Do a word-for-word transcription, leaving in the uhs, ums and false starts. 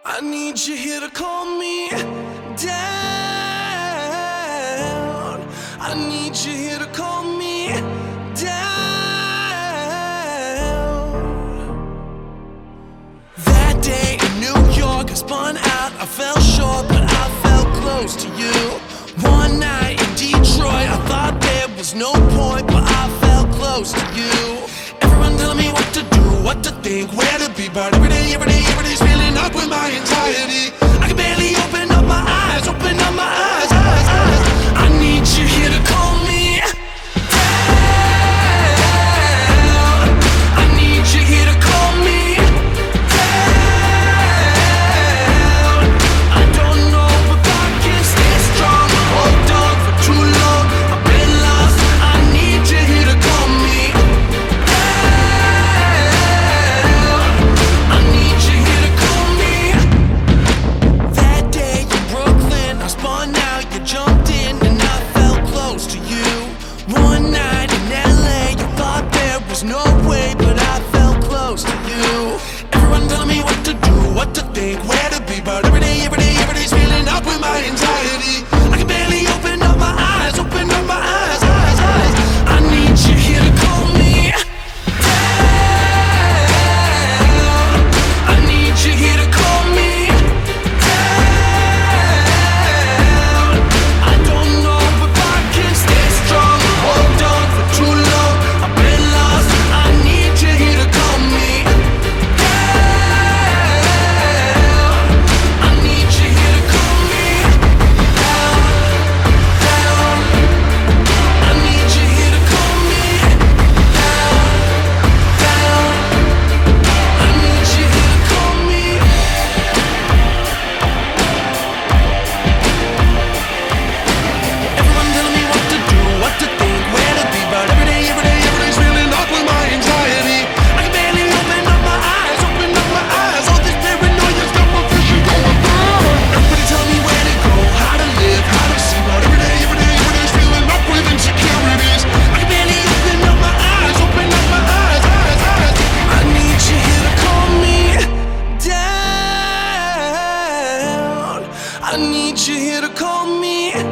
I need you here to calm me down. I need you here to calm me down. That day in New York, I spun out. I fell short, but I felt close to you. One night in Detroit, I thought there was no point, but I felt close to you. Everyone telling me what to do, what to think, where to be, but every day, every day, every day's filling up with my anxiety. I can barely open up my eyes, open up my eyes, eyes, eyes. I need you here to calm me down. I need you here to calm me down. I don't know if I can stay strong, hold on for too long. I've been lost. I need you here to calm me down. I need you here to calm me. That day in Brooklyn, I spun out, you jumped in, and I felt close to you. One night in L A, you thought there was no way, but I felt close to you. Everyone telling me what to do, what to think, where to be, but every day, every day, every day's filling up with my anxiety. I can barely open up my eyes, open up my eyes, eyes, eyes. I need you here to calm me down. I need you here to calm me down. I don't know if I can stay strong, hold on for too long. I've been lost. I need you here to calm me down. I need you here to calm me down, down. I need you here to calm me down, down. I need you here to calm me. Everyone telling me what to do, what to think, where to be, but every day, every day, every day's filling up with my anxiety. I can barely open up my eyes, open up my eyes. All this paranoia's got my vision going through. Everybody tell me where to go, how to live, how to see, but every day, every day, every day's filling up with insecurities. I can barely open up my eyes, open up my eyes, eyes, eyes. I need you here to calm me down. I need you here to calm me